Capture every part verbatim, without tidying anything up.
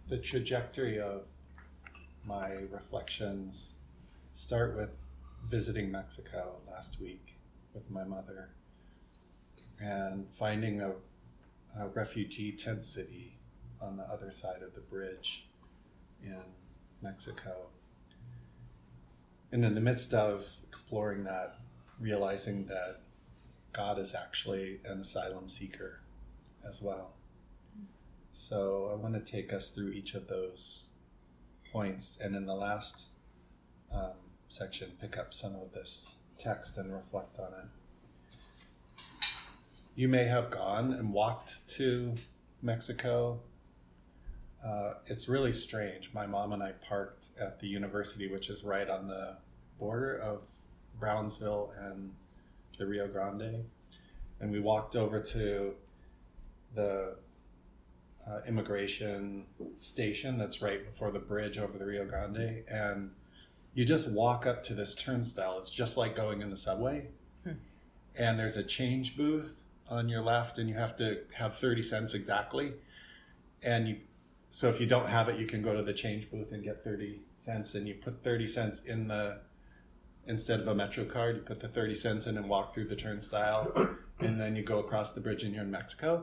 the trajectory of my reflections start with visiting Mexico last week with my mother and finding a, a refugee tent city on the other side of the bridge in Mexico. And in the midst of exploring that, realizing that God is actually an asylum seeker as well. So I want to take us through each of those points, and in the last um, section, pick up some of this text and reflect on it. You may have gone and walked to Mexico. Uh, it's really strange. My mom and I parked at the university, which is right on the border of Brownsville and the Rio Grande. And we walked over to the uh, immigration station that's right before the bridge over the Rio Grande. And you just walk up to this turnstile. It's just like going in the subway. Hmm. And there's a change booth on your left, and you have to have thirty cents exactly. And you, so if you don't have it, you can go to the change booth and get thirty cents, and you put thirty cents in the, instead of a Metro card, you put the thirty cents in and walk through the turnstile, and then you go across the bridge and you're in Mexico.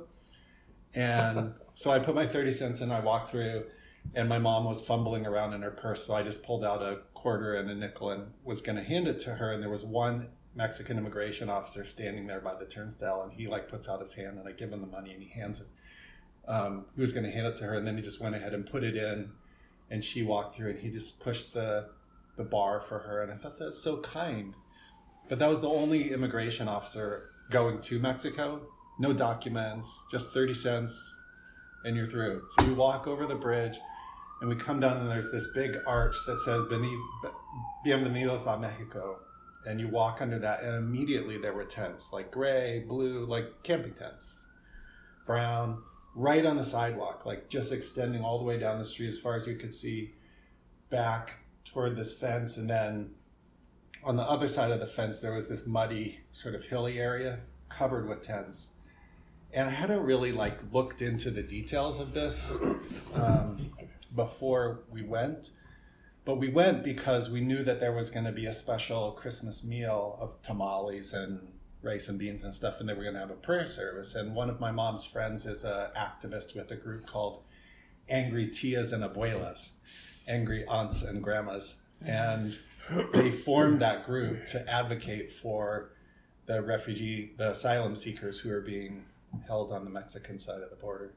And so I put my thirty cents in, I walked through, and my mom was fumbling around in her purse, so I just pulled out a quarter and a nickel and was going to hand it to her, and there was one Mexican immigration officer standing there by the turnstile, and he like puts out his hand, and I give him the money, and he hands it. Um, he was going to hand it to her, and then he just went ahead and put it in, and she walked through, and he just pushed the the bar for her, and I thought that's so kind. But that was the only immigration officer going to Mexico. No documents, just thirty cents, and you're through. So we walk over the bridge, and we come down, and there's this big arch that says Bienvenidos a Mexico. And you walk under that, and immediately there were tents, like gray, blue, like camping tents, brown, right on the sidewalk, like just extending all the way down the street as far as you could see back toward this fence. And then on the other side of the fence, there was this muddy, sort of hilly area covered with tents. And I hadn't really like looked into the details of this um, before we went. But we went because we knew that there was going to be a special Christmas meal of tamales and rice and beans and stuff, and they were going to have a prayer service. And one of my mom's friends is an activist with a group called Angry Tias and Abuelas, Angry Aunts and Grandmas. And they formed that group to advocate for the refugee, the asylum seekers who are being held on the Mexican side of the border.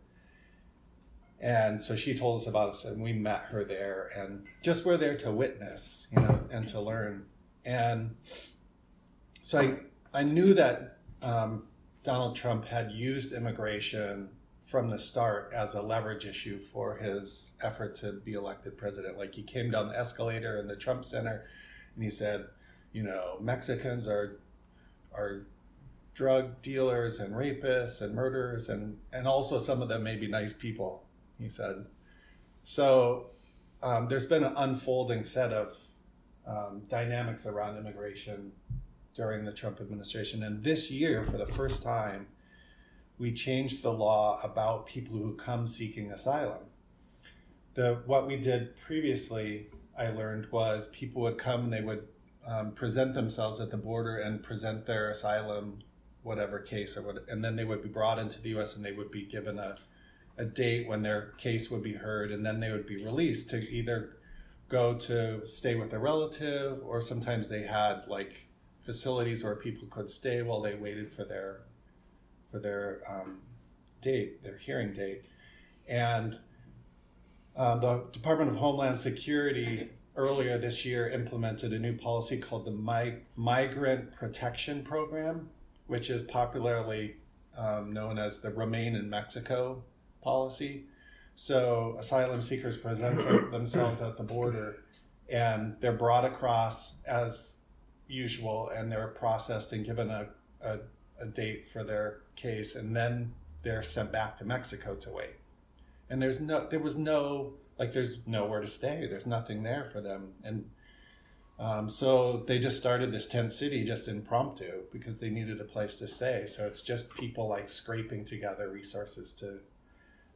And so she told us about it, and we met her there, and just were there to witness, you know, and to learn. And so I, I knew that um, Donald Trump had used immigration from the start as a leverage issue for his effort to be elected president. Like, he came down the escalator in the Trump Center, and he said, you know, Mexicans are are drug dealers and rapists and murderers, and, and also some of them may be nice people, he said. So um, there's been an unfolding set of um, dynamics around immigration during the Trump administration. And this year, for the first time, we changed the law about people who come seeking asylum. The what we did previously, I learned, was people would come and they would um, present themselves at the border and present their asylum, whatever case, or what, and then they would be brought into the U S and they would be given a a date when their case would be heard, and then they would be released to either go to stay with a relative, or sometimes they had like facilities where people could stay while they waited for their for their um, date, their hearing date. And uh, the Department of Homeland Security earlier this year implemented a new policy called the Mi- Migrant Protection Program, which is popularly um, known as the Remain in Mexico policy. So asylum seekers present themselves at the border, and they're brought across as usual, and they're processed and given a, a, a date for their case, and then they're sent back to Mexico to wait. And there's no, there was no, like there's nowhere to stay. There's nothing there for them. And um, so they just started this tent city just impromptu because they needed a place to stay. So it's just people like scraping together resources to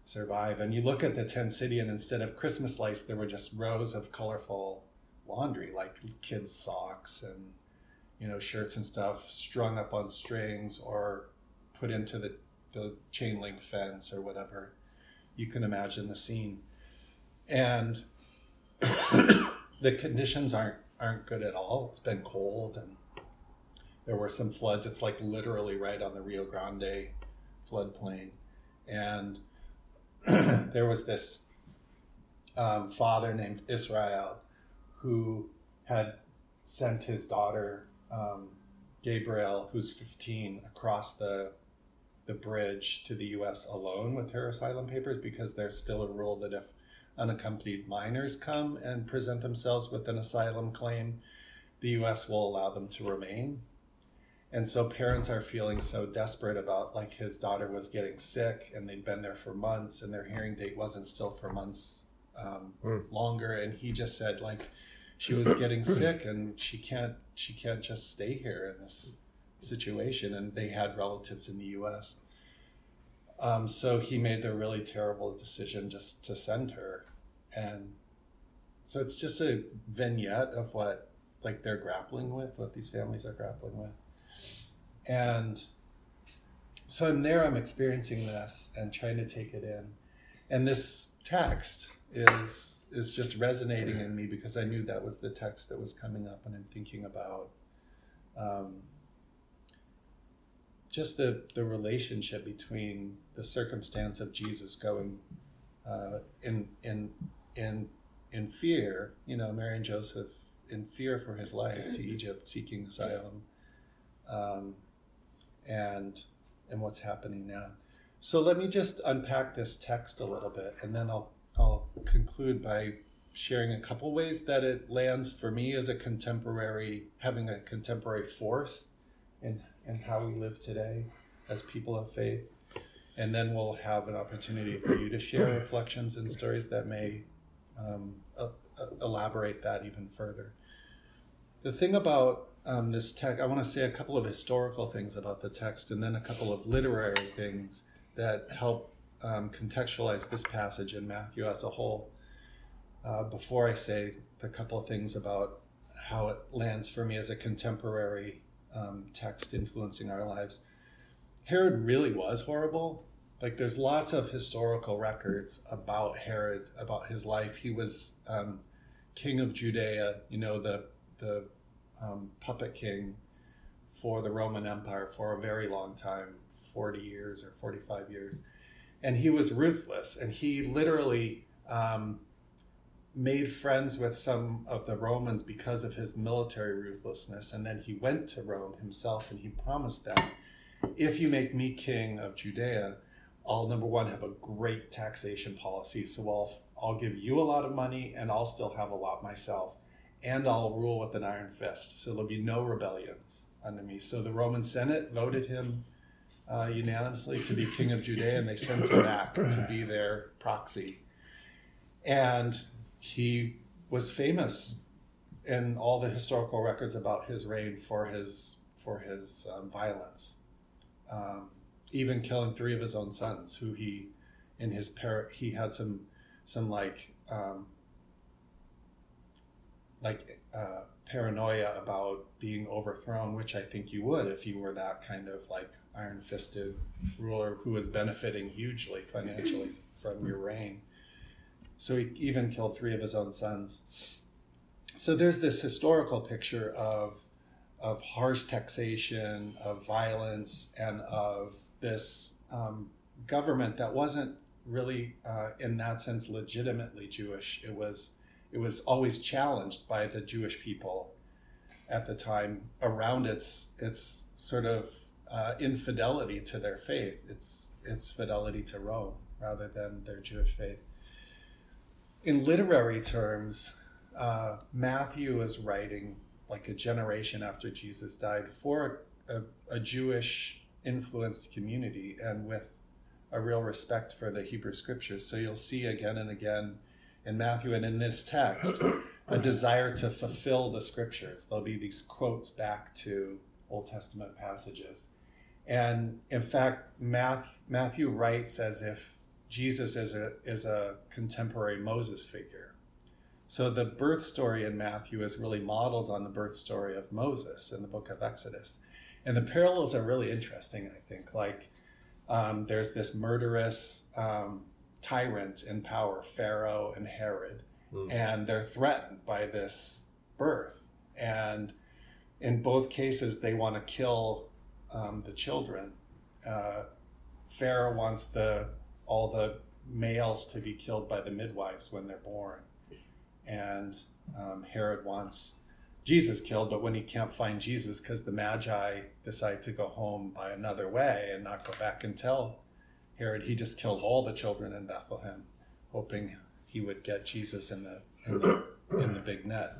survive. And you look at the tent city, and instead of Christmas lights, there were just rows of colorful laundry, like kids' socks and, you know, shirts and stuff strung up on strings or put into the, the chain link fence or whatever. You can imagine the scene. And the conditions aren't aren't good at all. It's been cold, and there were some floods. It's like literally right on the Rio Grande floodplain. And there was this um, father named Israel who had sent his daughter, um, Gabriel, who's fifteen, across the the bridge to the U S alone with her asylum papers, because there's still a rule that if unaccompanied minors come and present themselves with an asylum claim, the U S will allow them to remain. And so parents are feeling so desperate about, like, his daughter was getting sick and they'd been there for months and their hearing date wasn't still for months um, mm. longer. And he just said, like, she was getting sick and she can't, she can't just stay here in this situation. And they had relatives in the U S. Um, so he made the really terrible decision just to send her. And so it's just a vignette of what, like, they're grappling with, what these families are grappling with. And so I'm there, I'm experiencing this and trying to take it in. And this text is is just resonating in me because I knew that was the text that was coming up, and I'm thinking about um, just the, the relationship between the circumstance of Jesus going uh, in in in in fear, you know, Mary and Joseph in fear for his life to Egypt, seeking asylum, um, and and what's happening now. So let me just unpack this text a little bit, and then I'll I'll conclude by sharing a couple ways that it lands for me as a contemporary, having a contemporary force in in how we live today as people of faith. And then we'll have an opportunity for you to share reflections and stories that may um, uh, uh, elaborate that even further. The thing about um, this text, I want to say a couple of historical things about the text, and then a couple of literary things that help um, contextualize this passage in Matthew as a whole, uh, before I say the couple of things about how it lands for me as a contemporary um, text influencing our lives. Herod really was horrible. Like, there's lots of historical records about Herod, about his life. He was um, king of Judea, you know, the the um, puppet king for the Roman Empire for a very long time, forty years or forty-five years. And he was ruthless, and he literally um, made friends with some of the Romans because of his military ruthlessness. And then he went to Rome himself, and he promised them, if you make me king of Judea, I'll, number one, have a great taxation policy. So I'll, I'll give you a lot of money, and I'll still have a lot myself. And I'll rule with an iron fist. So there'll be no rebellions under me. So the Roman Senate voted him uh, unanimously to be king of Judea, and they sent him back to be their proxy. And he was famous in all the historical records about his reign for his for his um, violence. Um, even killing three of his own sons, who he, in his par- he had some, some like, um, like uh, paranoia about being overthrown, which I think you would if you were that kind of like iron-fisted ruler who was benefiting hugely financially from your reign. So he even killed three of his own sons. So there's this historical picture of of harsh taxation, of violence, and of this um, government that wasn't really, uh, in that sense, legitimately Jewish. It was, it was always challenged by the Jewish people at the time around its its sort of uh, infidelity to their faith, its its fidelity to Rome rather than their Jewish faith. In literary terms, uh, Matthew is writing like a generation after Jesus died for a, a Jewish influenced community and with a real respect for the Hebrew scriptures. So you'll see again and again in Matthew and in this text a desire to fulfill the scriptures. There'll be these quotes back to Old Testament passages. And in fact, Matthew, Matthew writes as if Jesus is a is a contemporary Moses figure. So the birth story in Matthew is really modeled on the birth story of Moses in the book of Exodus. And the parallels are really interesting, I think. Like, um, there's this murderous um, tyrant in power, Pharaoh and Herod, mm. and they're threatened by this birth. And in both cases, they want to kill um, the children. Uh, Pharaoh wants the all the males to be killed by the midwives when they're born. And um, Herod wants Jesus killed, but when he can't find Jesus because the Magi decide to go home by another way and not go back and tell Herod, he just kills all the children in Bethlehem, hoping he would get Jesus in the in the, in the big net.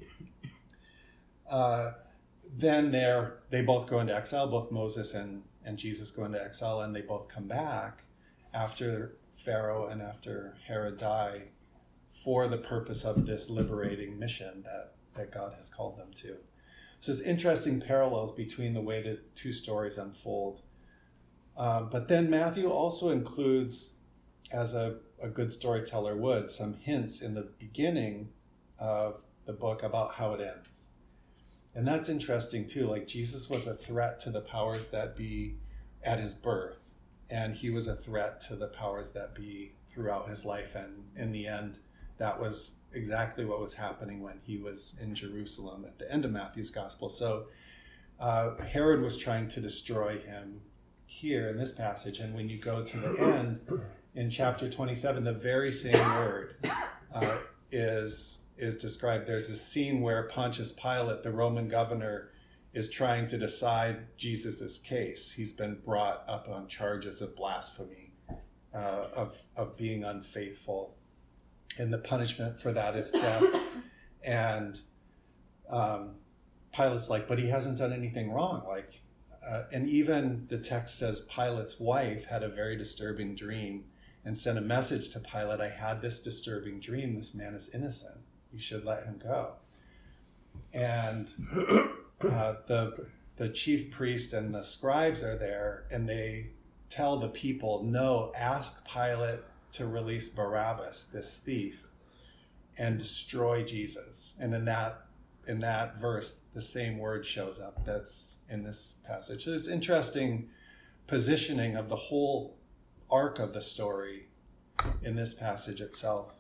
Uh, then they're, they both go into exile, both Moses and, and Jesus go into exile, and they both come back after Pharaoh and after Herod die for the purpose of this liberating mission that, that God has called them to. So there's interesting parallels between the way the two stories unfold. Um, but then Matthew also includes, as a, a good storyteller would, some hints in the beginning of the book about how it ends. And that's interesting too. Like, Jesus was a threat to the powers that be at his birth, and he was a threat to the powers that be throughout his life. And in the end, that was exactly what was happening when he was in Jerusalem at the end of Matthew's gospel. So uh, Herod was trying to destroy him here in this passage. And when you go to the end, in chapter twenty-seven, the very same word uh, is is described. There's a scene where Pontius Pilate, the Roman governor, is trying to decide Jesus's case. He's been brought up on charges of blasphemy, uh, of of being unfaithful, and the punishment for that is death. And um, Pilate's like, but he hasn't done anything wrong. Like, uh, and even the text says Pilate's wife had a very disturbing dream and sent a message to Pilate. I had this disturbing dream. This man is innocent. You should let him go. And uh, the the chief priest and the scribes are there, and they tell the people, no, ask Pilate to release Barabbas, this thief, and destroy Jesus. And in that in that verse, the same word shows up that's in this passage. So it's interesting positioning of the whole arc of the story in this passage itself.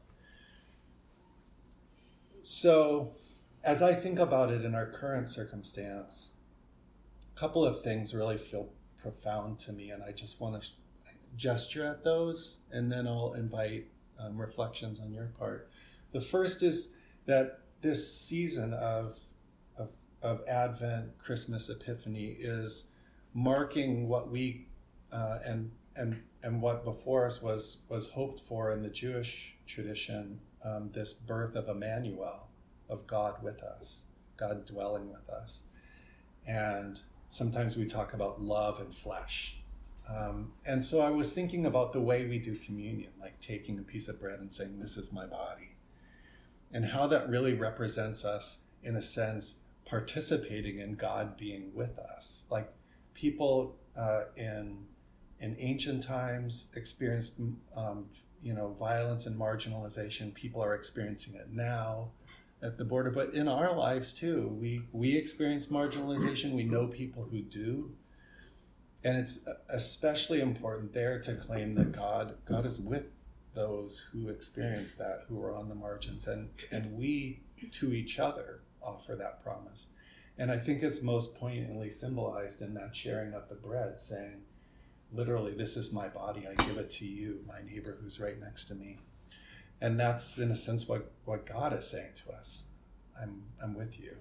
So as I think about it in our current circumstance, a couple of things really feel profound to me, and I just want to gesture at those, and then I'll invite um, reflections on your part. The first is that this season of, of, of Advent, Christmas, Epiphany is marking what we uh, and and and what before us was was hoped for in the Jewish tradition. Um, this birth of Emmanuel, of God with us, God dwelling with us. And sometimes we talk about love and flesh. Um, and so I was thinking about the way we do communion, like taking a piece of bread and saying, this is my body, and how that really represents us, in a sense, participating in God being with us. Like, people uh, in in ancient times experienced um, you know, violence and marginalization. People are experiencing it now at the border, but in our lives too, we we experience marginalization. We know people who do, and it's especially important there to claim that God God is with those who experience that, who are on the margins, and and we to each other offer that promise. And I think it's most poignantly symbolized in that sharing of the bread, saying, literally, this is my body, I give it to you, my neighbor who's right next to me. And that's, in a sense, what, what God is saying to us. I'm I'm with you.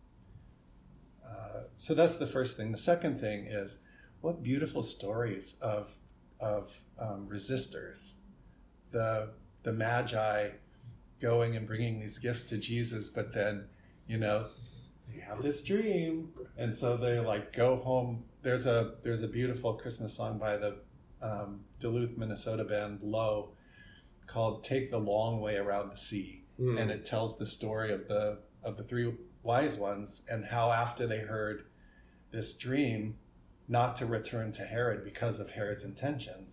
Uh, so that's the first thing. The second thing is, what beautiful stories of of um, resistors. The the Magi going and bringing these gifts to Jesus, but then, you know, they have this dream, and so they like go home. There's a there's a beautiful Christmas song by the um, Duluth, Minnesota band Low called "Take the Long Way Around the Sea," mm. and it tells the story of the of the three wise ones and how after they heard this dream not to return to Herod because of Herod's intentions,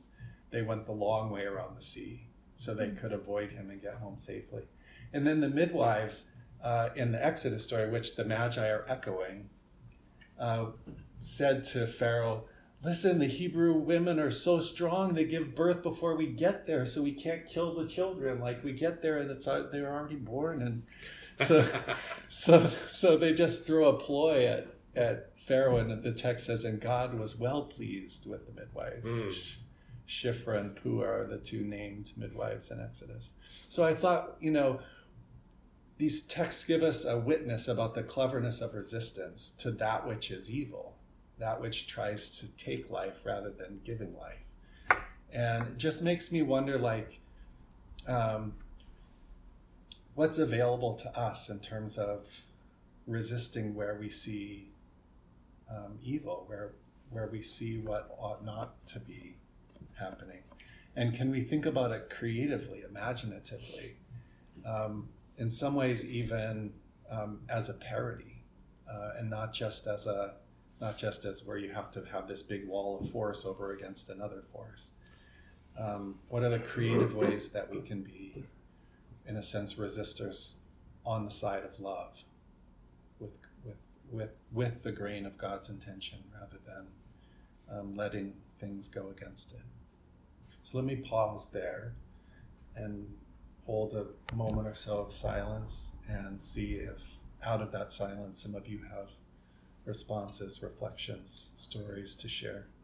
they went the long way around the sea so they could avoid him and get home safely. And then the midwives uh, in the Exodus story, which the Magi are echoing, uh, said to Pharaoh, listen, the Hebrew women are so strong, they give birth before we get there, so we can't kill the children. Like, we get there and it's they're already born. And so so so they just throw a ploy at, at Pharaoh, and the text says, and God was well pleased with the midwives. Mm. Shiphrah and Puah are the two named midwives in Exodus. So I thought, you know, these texts give us a witness about the cleverness of resistance to that which is evil, that which tries to take life rather than giving life. And it just makes me wonder, like, um, what's available to us in terms of resisting where we see um, evil, where where we see what ought not to be happening. And can we think about it creatively, imaginatively, um, in some ways even um, as a parody, uh, and not just as a not just as where you have to have this big wall of force over against another force. Um, what are the creative ways that we can be, in a sense, resistors on the side of love, with with with with the grain of God's intention, rather than um, letting things go against it? So let me pause there and hold a moment or so of silence and see if out of that silence some of you have responses, reflections, stories to share.